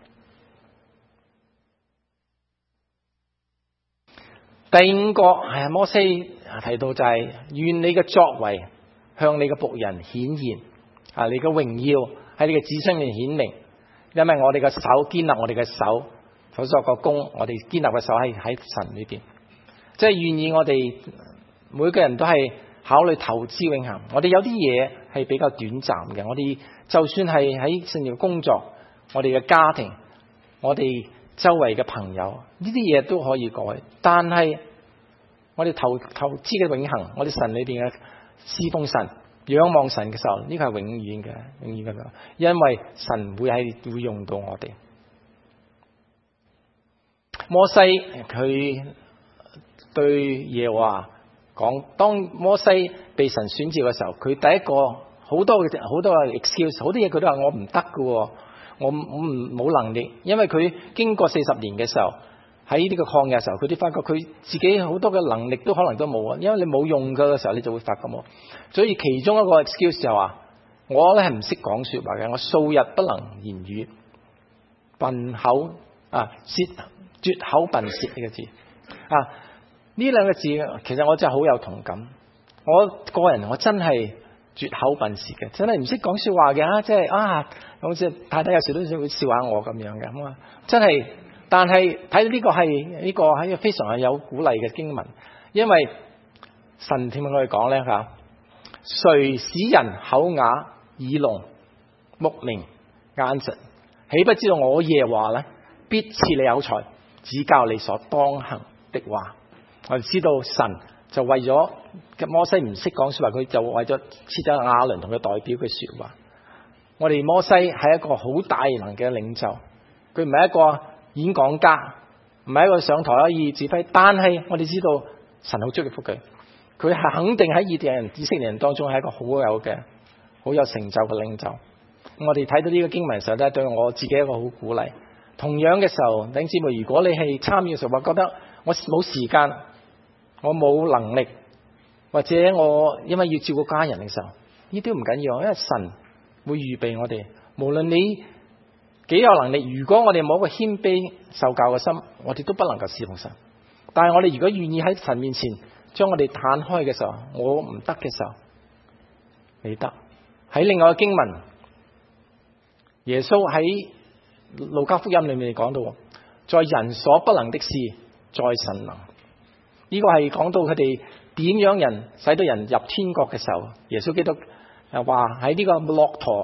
第五個係摩西提到就係、是、願你嘅作為向你嘅僕人顯現啊，你嘅榮耀喺你嘅子孫裏面顯明，因為我哋嘅手堅立我哋嘅手所作個功，我哋堅立嘅手喺喺神裏邊，即係願意我哋每個人都係考慮投資永恆。我哋有啲嘢係比較短暫嘅，我哋就算係喺聖業工作，我哋嘅家庭，我哋周圍嘅朋友，呢啲嘢都可以改。但係我哋投投資嘅永恆，我哋神裏邊嘅侍奉神、仰望神嘅時候，呢個係永遠嘅，永遠嘅，因為神會係會用到我哋。摩西佢對耶和華講，當摩西被神選召嘅時候，佢第一個好多嘅好多嘅 excuse， 好多嘢佢都話我唔得㗎，我我唔冇能力，因為佢經過四十年嘅時候喺呢個曠野嘅時候，佢都發覺佢自己好多嘅能力都可能都冇啊，因為你冇用嘅時候，你就會發覺冇。所以其中一個 excuse 就話我咧係唔識講說話嘅，我數日不能言語，笨口啊，舌絕口笨舌呢個字啊。呢兩個字其實我真係好有同感。我個人我真係絕口笨舌嘅，真係唔識講說話嘅，即係啊，好似太太有時都會笑下我咁樣嘅咁啊，真係。但係睇到呢個係呢個係非常係有鼓勵嘅經文，因為神點樣我哋講咧吓？誰使人口啞耳聾目明眼疾，豈不知道我耶和華咧必賜你口才，指教你所當行的話。我哋知道神就為咗摩西唔識講說話，佢就為咗設咗亞倫同佢代表佢說話。我哋摩西係一個好大能嘅領袖，佢唔係一個演講家，唔係一個上台可以指揮，但係我哋知道神好祝福佢，佢係肯定喺以色列人、以色列人當中係一個好有嘅、好有成就嘅領袖。我哋睇到呢個經文嘅時候咧，對我自己一個好鼓勵。同樣嘅時候，弟兄姊妹，如果你係參與嘅時候，話覺得我冇時間，我冇能力，或者我因為要照顧家人嘅時候，呢啲唔緊要，因為神會預備我哋。無論你幾有能力，如果我哋冇一個謙卑受教嘅心，我哋都不能夠侍奉神。但係我哋如果願意喺神面前將我哋攤開嘅時候，我唔得嘅時候，你得。喺另外嘅經文，耶穌喺路加福音裏面講到，在人所不能的事，在神能。呢個係講到佢哋點樣人使到人入天國嘅時候，耶穌基督誒話喺呢個駱駝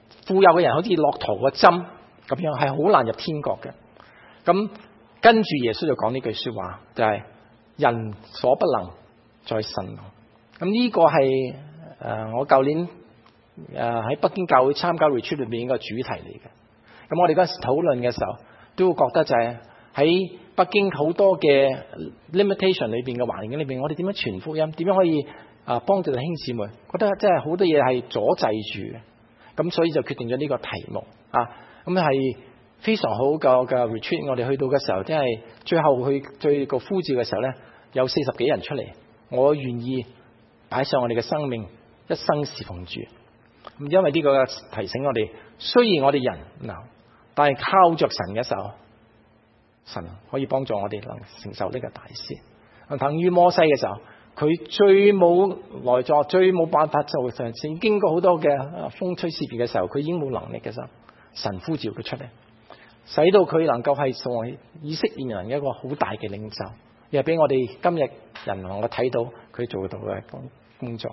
富有嘅人好似駱駝個針咁樣，係好難入天國嘅。咁跟住耶穌就講呢句說話，就係、是、人所不能，在神能。咁呢個係誒、呃、我舊年誒喺、呃、北京教會參加 retreat 裏面嘅主題嚟嘅。咁我哋嗰時討論嘅時候，都會覺得就係喺北京好多嘅 limitation 裏邊嘅環境裏邊，我哋點樣傳福音，點樣可以啊幫助弟兄姊妹？覺得真係好多嘢係阻滯住嘅。咁所以就決定咗呢個題目啊。咁係非常好嘅嘅 retreat。我哋去到嘅時候，即係最後去最個呼召嘅時候咧，有四十幾人出嚟，我願意擺上我哋嘅生命，一生侍奉主。咁因為呢個提醒我哋，雖然我哋人嗱，但係靠着神嘅時候，神可以幫助我哋能承受呢個大事。等於摩西嘅時候，佢最冇來作，最冇辦法做嘅時候，經過好多嘅風吹雪變嘅時候，佢已經冇能力嘅時候，神呼召佢出嚟，使到佢能夠係作為以色列人一個好大嘅領袖，又俾我哋今日人能夠睇到佢做到嘅工作。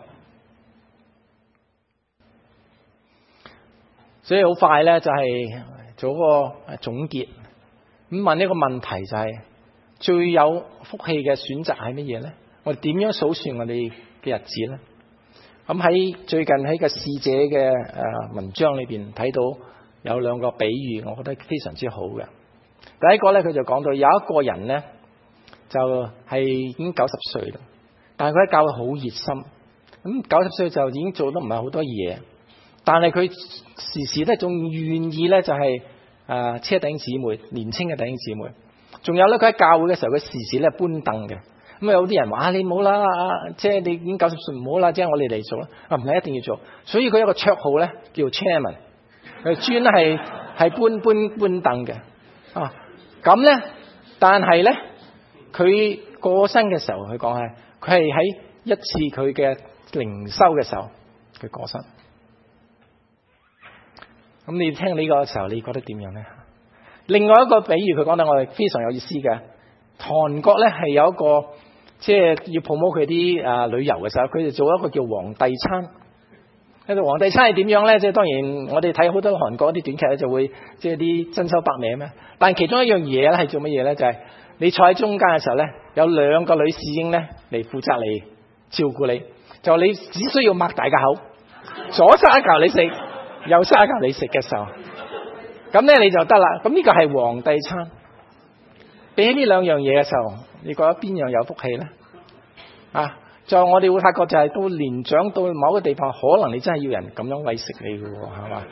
所以好快咧，就係做個總結，咁問一個問題，就係最有福氣嘅選擇係乜嘢咧？我哋點樣數算我哋嘅日子咧？咁喺最近喺個使者嘅誒文章裏邊睇到有兩個比喻，我覺得非常之好嘅。第一個咧，佢就講到有一個人咧，就係已經九十歲啦，但係佢喺教會好熱心，咁九十歲就已經做得唔係好多嘢，但係佢時時咧仲願意咧就係誒車弟兄姊妹，年輕嘅弟兄姊妹，仲有咧佢喺教會嘅時候，佢時時咧搬凳嘅。咁有啲人話啊，你冇啦，即係你已經九十歲唔好啦，即係我哋嚟做啦。啊，唔係一定要做，所以佢有個綽號咧叫 chairman， 佢專係係搬搬搬凳嘅。啊，咁咧，但係咧，佢過身嘅時候，佢講係佢係喺一次佢嘅靈修嘅時候，佢過身。咁你聽呢個時候，你覺得點樣咧？另外一個比喻，佢講得我係非常有意思嘅。韓國咧係有一個即係要 promote佢啲啊旅遊嘅時候，佢哋做一個叫皇帝餐。喺度皇帝餐係點樣咧？即係當然我哋睇好多韓國啲短劇咧，就會即係啲珍饈百味咩？但係其中一樣嘢咧係做乜嘢咧？就係、是、你坐喺中間嘅時候咧，有兩個女侍應咧嚟負責嚟照顧你，就你只需要擘大個口，左塞一嚿你食，右塞一嚿你食嘅時候，咁咧你就得啦。咁呢個係皇帝餐。比起呢兩樣嘢嘅時候，你覺得邊樣有福氣咧？啊，就我哋會發覺就係到年長到某個地方，可能你真係要人咁樣餵食你嘅喎，係嘛？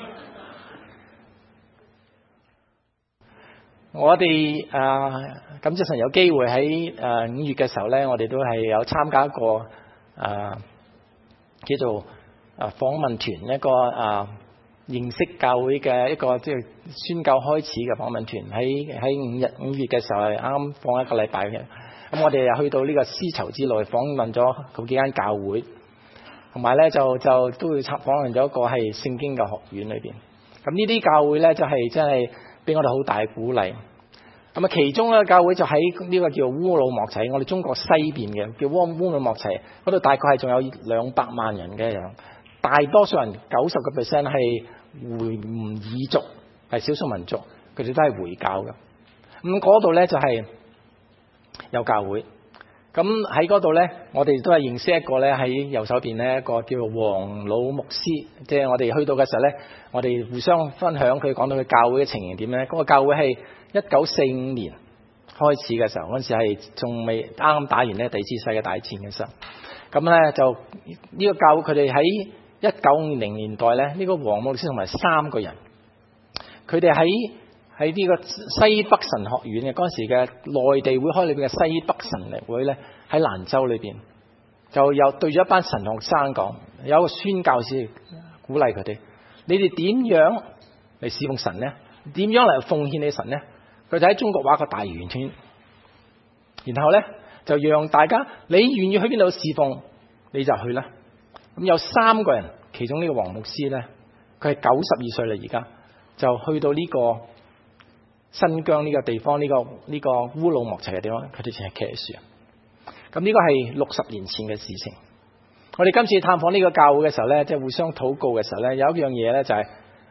我哋啊，感謝神有機會喺誒五月嘅時候咧，我哋都係有參加一個啊叫做啊訪問團，一個啊認識教會嘅一個即係宣教開始嘅訪問團，喺喺五日五月嘅時候係啱啱放一個禮拜嘅。咁我哋又去到呢個絲綢之路訪問咗好幾間教會，同埋咧就就都會參訪問咗一個係聖經嘅學院裏邊。咁呢啲教會咧就係真係俾我哋好大嘅鼓勵。咁啊，其中咧教會就喺呢個叫烏魯莫齊，我哋中國西邊嘅叫烏烏魯莫齊嗰度，大概係仲有兩百萬人嘅樣。大多數人九十個 percent 係回吳爾族，係少數民族，佢哋都係回教嘅。咁嗰度咧就係有教會。咁喺嗰度咧，我哋都係認識一個咧喺右手邊咧一個叫做黃老牧師。即係我哋去到嘅時候咧，我哋互相分享佢講到佢教會嘅情形點咧。嗰個教會係一九四五年開始嘅時候，嗰陣時係仲未啱啱打完咧第二次世界大戰嘅時候。咁咧就呢個教會佢哋喺一九五零年代咧，呢個黃牧師同埋三個人，佢哋喺喺呢個西北神學院嘅嗰陣時嘅內地會開裏邊嘅西北神力會咧，喺蘭州裏邊就有對咗一班神學生講，有一個宣教士鼓勵佢哋：你哋點樣嚟侍奉神咧？點樣嚟奉獻你神咧？佢就喺中國畫個大圓圈，然後咧就讓大家你願意去邊度侍奉你就去啦。咁有三個人，其中呢個黃牧師咧，佢係九十二歲啦，而家就去到呢個新疆呢個地方，呢、這個呢、這個烏魯莫齊嘅地方，佢哋淨係騎樹。咁呢個係六十年前嘅事情。我哋今次探訪呢個教會嘅時候咧，即係互相禱告嘅時候咧，有一樣嘢咧就係、是、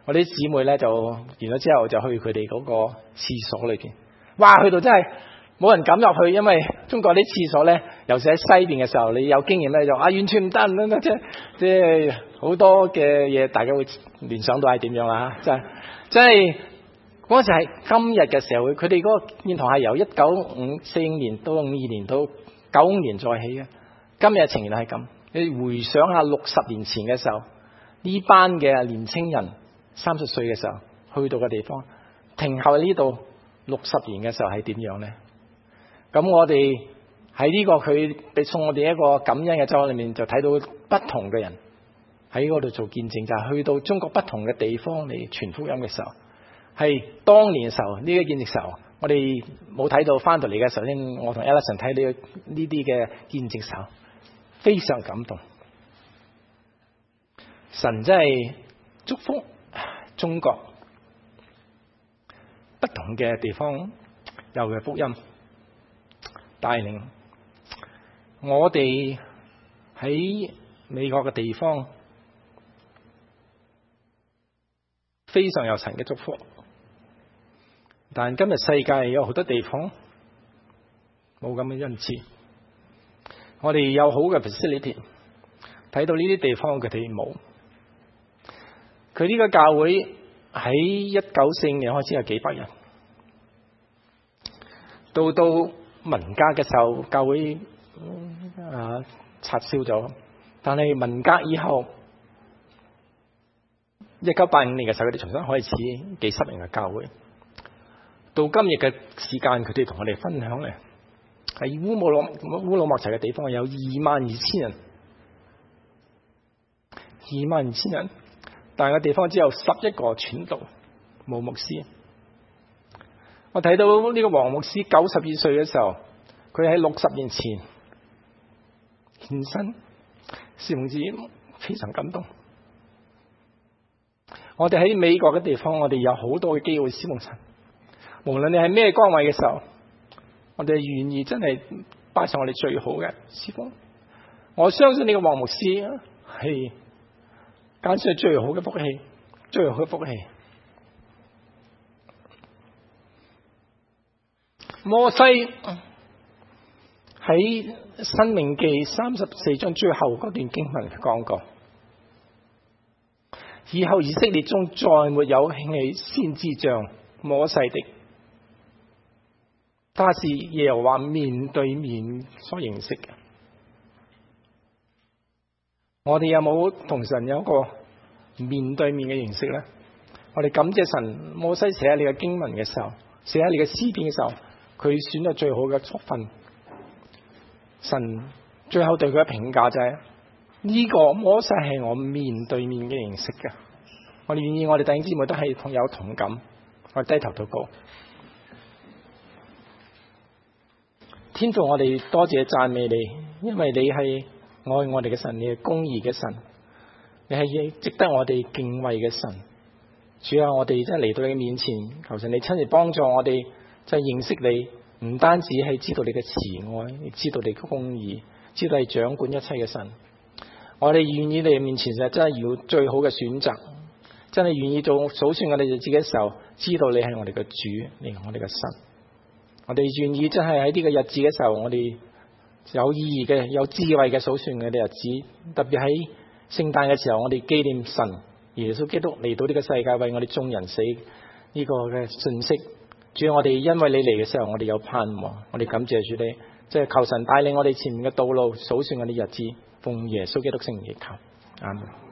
我啲姊妹咧就完咗之後就去佢哋嗰個廁所裏邊，哇！去到真係冇人敢入去，因為中國啲廁所咧，尤其喺西邊嘅時候，你有經驗咧就啊完全唔得唔得，即係即係好多嘅嘢，大家會聯想到係點樣啦？真係真係嗰陣時係今日嘅社會，佢哋嗰個建堂係由一九五四年到五二年到九五年再起嘅，今日情形係咁。你回想下六十年前嘅時候，呢班嘅年青人三十歲嘅時候去到嘅地方，停後喺呢度六十年嘅時候係點樣呢？咁我哋喺呢個佢俾送我哋一個感恩嘅周裏面，就睇到不同嘅人喺嗰度做見證，就係、是、去到中國不同嘅地方嚟傳福音嘅時候，係當年嘅時候呢、這個見證時候，我哋冇睇到翻到嚟嘅時候咧，我同 Alison 睇到呢啲嘅見證時候，非常感動。神真係祝福中國不同嘅地方有嘅福音帶領我哋喺美國嘅地方，非常有神嘅祝福。但今日世界有好多地方冇咁嘅恩賜，我哋有好嘅 facility， 睇到呢啲地方佢哋冇。佢呢個教會喺一九四五年開始有幾百人，到到文革嘅時候，教會啊拆銷咗。但係文革以後，一九八五年嘅時候，佢哋重新開始幾十人嘅教會。到今日嘅時間，佢哋同我哋分享咧，喺烏魯莫烏魯莫齊嘅地方有二萬二千人，二萬二千人。但係個地方只有十一個傳道，冇牧師。我睇到呢個黃牧師九十二歲嘅時候，佢喺六十年前獻身，事奉主，非常感動。我哋喺美國嘅地方，我哋有好多嘅機會侍奉神。無論你係咩崗位嘅時候，我哋願意真係擺上我哋最好嘅侍奉。我相信呢個黃牧師係揀選係最好嘅福氣，最好嘅福氣。摩西喺申命記三十四章最後嗰段經文講過，以後以色列中再沒有興起先知像摩西的，他是耶和華面對面所認識嘅。我哋有冇同神有一個面對面嘅認識呢？我哋感謝神，摩西寫喺你嘅經文嘅時候，寫喺你嘅詩篇嘅時候，佢選咗最好嘅福分。神最後對佢嘅評價就係、是、呢、這個摩西係我面對面嘅認識嘅。我哋願意我哋弟兄姊妹都係同有同感，我哋低頭禱告。天父，我哋多謝讚美你，因為你係愛我哋嘅神，你係公義嘅神，你係值得我哋敬畏嘅神。主啊，我哋真係嚟到你面前，求神你親自幫助我哋，就係認識你，唔單止係知道你嘅慈愛，亦知道你嘅公義，知道係掌管一切嘅神。我哋願意你面前就真係要最好嘅選擇，真係願意做數算我哋自己嘅時候，知道你係我哋嘅主，你係我哋嘅神。我哋願意真係喺呢個日子嘅時候，我哋有意義嘅、有智慧嘅數算嘅日子，特別喺聖誕嘅時候，我哋紀念神耶穌基督嚟到呢個世界為我哋眾人死呢個嘅信息。主要我哋因為你嚟嘅時候，我哋有盼望，我哋感謝主你，即係求神帶領我哋前面嘅道路，數算我哋日子，奉耶穌基督聖名祈求，阿門。